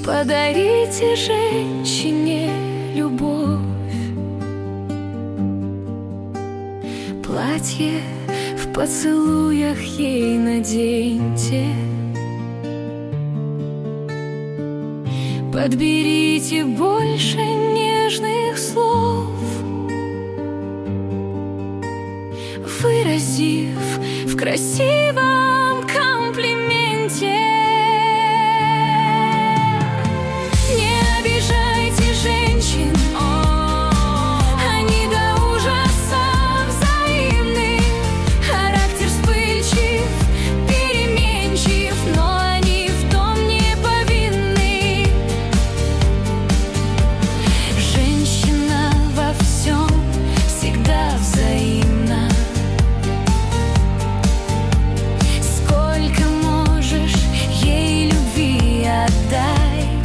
Подарите женщине любовь, платье в поцелуях ей наденьте, подберите больше нежных слов, выразив в красивом комплименте. Не обижайте женщин, они до ужаса взаимны. Характер вспыльчив, переменчив, но они в том не повинны. Женщина во всем всегда взаимна. Сколько можешь ей любви отдай.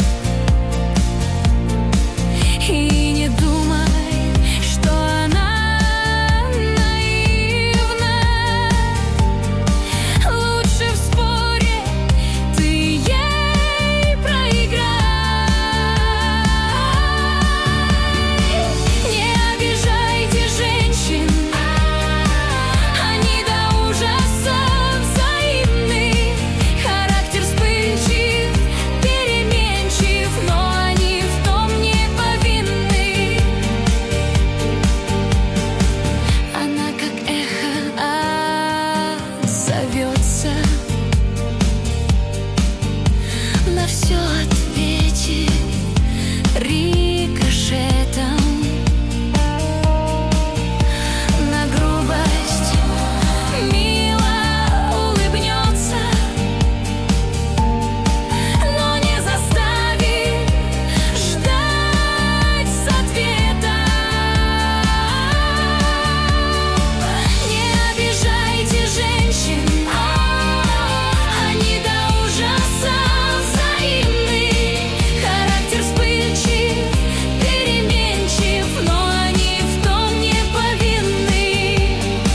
И не думай, что она наивна. Лучше в споре ты ей проиграй. Не обижайте женщин, они до ужаса взаимны. Характер вспыльчив, переменчив, но они в том не повинны. Она как эхо отзовется, на все ответит рикошетом. На грубость мило улыбнется, но не заставит ждать с ответом. Не обижайте женщин, они до ужаса взаимны. Характер вспыльчив, переменчив, но они в том не повинны.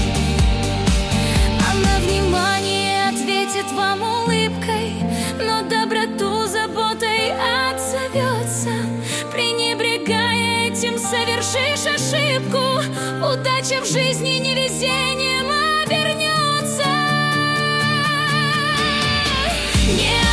Она внимание ответит вам улыбкой, но доброту заботой отзовется. Пренебрегая этим, совершишь ошибку. Удача в жизни невезением обернется. Не